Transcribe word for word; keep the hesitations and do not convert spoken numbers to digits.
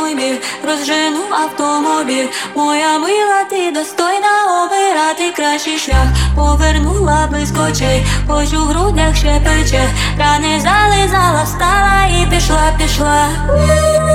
мой мір, розжену автомобіль. Моя мила, ти достойна обирати кращий шлях. Повернула близько очей, хоч у грудях ще пече. Рани зализала, встала і пішла, пішла.